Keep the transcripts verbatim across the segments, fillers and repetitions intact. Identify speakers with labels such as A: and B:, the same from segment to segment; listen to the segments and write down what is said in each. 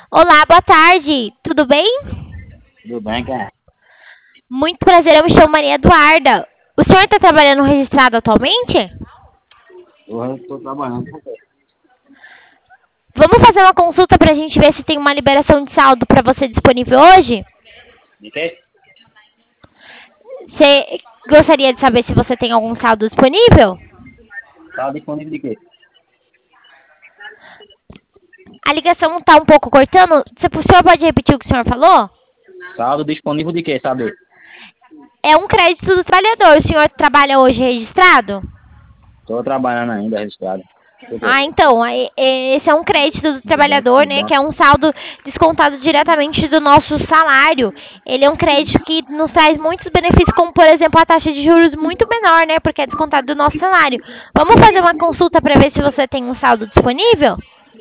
A: Olá, boa tarde. Tudo bem?
B: Tudo bem, cara?
A: Muito prazer, eu me chamo Maria Eduarda. O senhor está trabalhando registrado atualmente?
B: Eu estou trabalhando.
A: Vamos fazer uma consulta para a gente ver se tem uma liberação de saldo para você disponível hoje?
B: De quê?
A: Você gostaria de saber se você tem algum saldo disponível?
B: Tá disponível de quê?
A: A ligação está um pouco cortando. Você- O senhor pode repetir o que o senhor falou?
B: Saldo disponível de quê, sabe?
A: É um crédito do trabalhador. O senhor trabalha hoje registrado?
B: Tô trabalhando ainda, registrado. Por quê?
A: Ah, então, aí, é, esse é um crédito do
B: Tudo bem,
A: trabalhador,
B: tudo
A: né,
B: bom.
A: que é um saldo descontado diretamente do nosso salário. Ele é um crédito que nos traz muitos benefícios, como, por exemplo, a taxa de juros muito menor, né, porque é descontado do nosso salário. Vamos fazer uma consulta para ver se você tem um saldo disponível?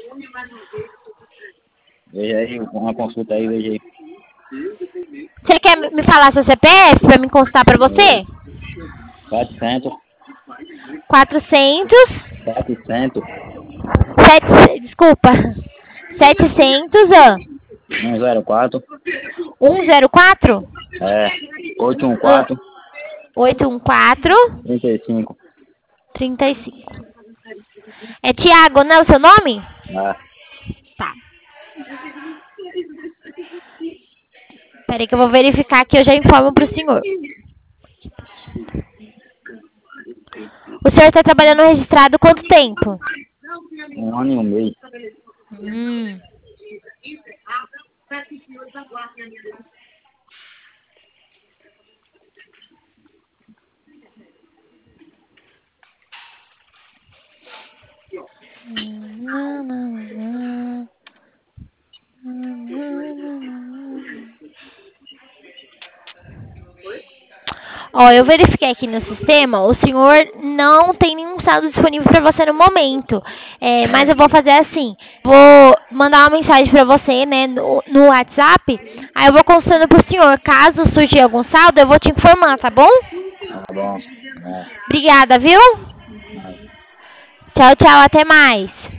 B: Veja aí, uma consulta aí, veja aí.
A: Você quer me falar seu C P F para me consultar para você?
B: quatrocentos,
A: quatrocentos,
B: setecentos,
A: sete, desculpa, setecentos, ah,
B: cento e quatro,
A: cento e quatro,
B: é, oitocentos e
A: ah,
B: quatorze,
A: oitocentos e quatro,
B: trinta e cinco.
A: trinta e cinco. É Tiago, né, o seu nome?
B: Ah,
A: Tá. Peraí que eu vou verificar aqui, eu já informo pro senhor. O senhor está trabalhando registrado há quanto tempo?
B: um ano e um mês.
A: Hum. Ó, eu verifiquei aqui no sistema, o senhor não tem nenhum saldo disponível para você no momento. É, mas eu vou fazer assim, vou mandar uma mensagem para você, né, no, no WhatsApp. Aí eu vou consultando pro senhor. Caso surgir algum saldo, eu vou te informar, tá bom?
B: Tá bom. É,
A: Obrigada, viu?
B: é.
A: Tchau, tchau, até mais.